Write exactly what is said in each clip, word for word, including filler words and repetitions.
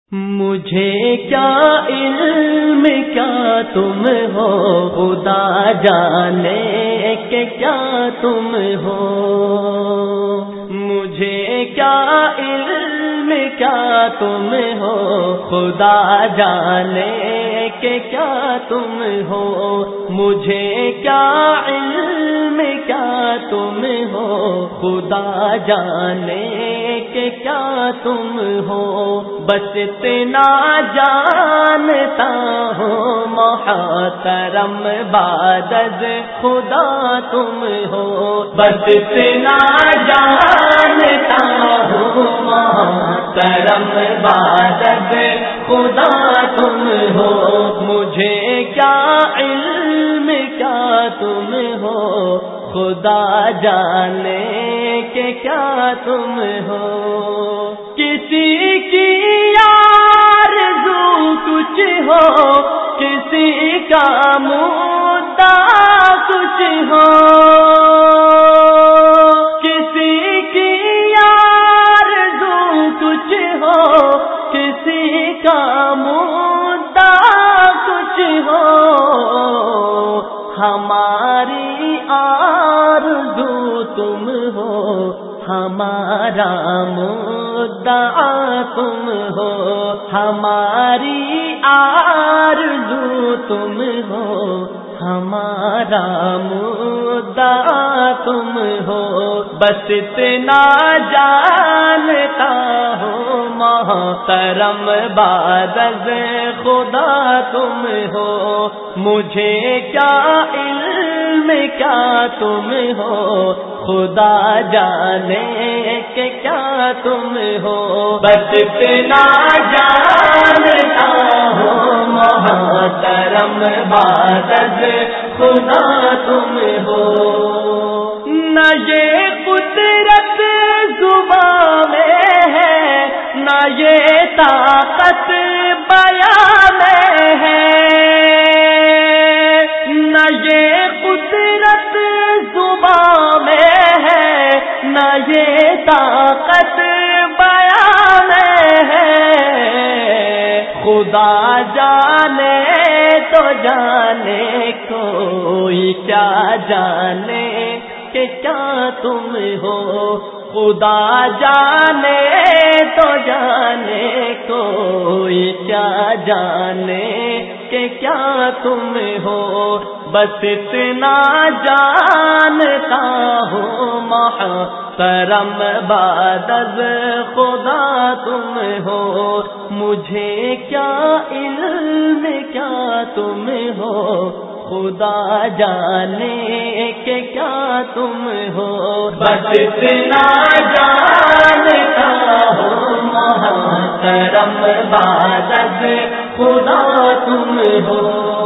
مجھے کیا علم کیا تم ہو، خدا جانے کہ کیا تم ہو۔ مجھے کیا علم کیا تم ہو، خدا جانے کہ کیا تم ہو۔ مجھے کیا علم کیا تم ہو، خدا جانے کہ کیا تم ہو۔ بس اتنا جانتا ہوں محترم بعد از خدا تم ہو۔ بس اتنا جانتا ہوں محترم بعد از خدا تم ہو۔ مجھے کیا علم کیا تم ہو، خدا جانے کہ کیا تم ہو۔ کسی کی آرزو کچھ ہو، کسی کا مدعا کچھ ہو۔ کسی کی آرزو کچھ ہو، کسی کا مدعا کچھ ہو۔ ہماری آرزو تم ہو، ہمارا مدعا تم ہو۔ ہماری آرزو تم ہو، ہمارا مدعا تم ہو۔ بس اتنا جانتا ہوں محترم بعد از خدا تم ہو۔ مجھے کیا علم کیا تم ہو، خدا جانے کہ کیا تم ہو۔ بس اتنا جانتا ہوں محترم بعد از خدا تم ہو۔ نہ یہ قدرت زبان میں ہے، نہ یہ طاقت بیان میں ہے۔ نہ یہ قدرت زبان میں ہے، نہ یہ طاقت بیان میں ہے۔ خدا جانے تو جانے کوئی کیا جانے کہ کیا تم ہو۔ خدا جانے تو جانے کوئی کیا جانے کہ کیا تم ہو۔ بس اتنا جانتا ہوں محترم بعد از خدا تم ہو۔ مجھے کیا علم کیا تم ہو، خدا جانے کہ کیا تم ہو۔ بس اتنا جانتا ہوں محترم بعد از خدا تم ہو۔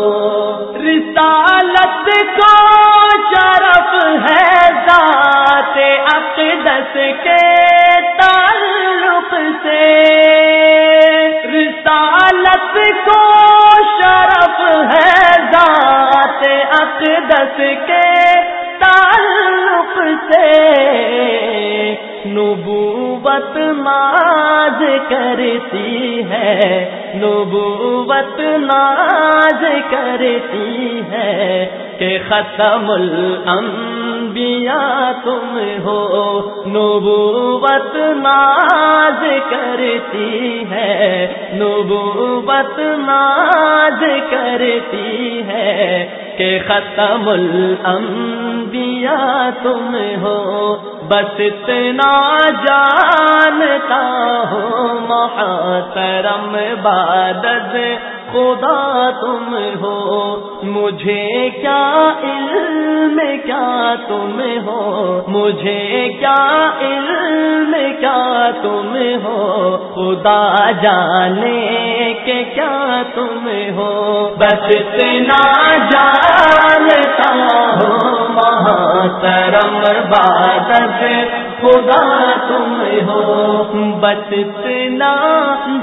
رسالت کو شرف ہے ذات اقدس کے تعلق سے۔ رسالت کو شرف ہے ذات اقدس کے تعلق سے۔ نبوت ناز کرتی ہے، نبوت ناز کرتی ہے کہ ختم الانبیاء تم ہو۔ نبوت ناز کرتی ہے، نبوت ناز کرتی ہے کہ ختم الانبیاء تم ہو۔ بس اتنا جانتا ہوں محترم بعد از خدا تم ہو۔ مجھے کیا علم کیا تم ہو، مجھے کیا علم کیا تم ہو۔ خدا جانے کہ کیا تم ہو۔ بس اتنا جانتا ہوں محترم بعد از خدا تم ہو۔ بس اتنا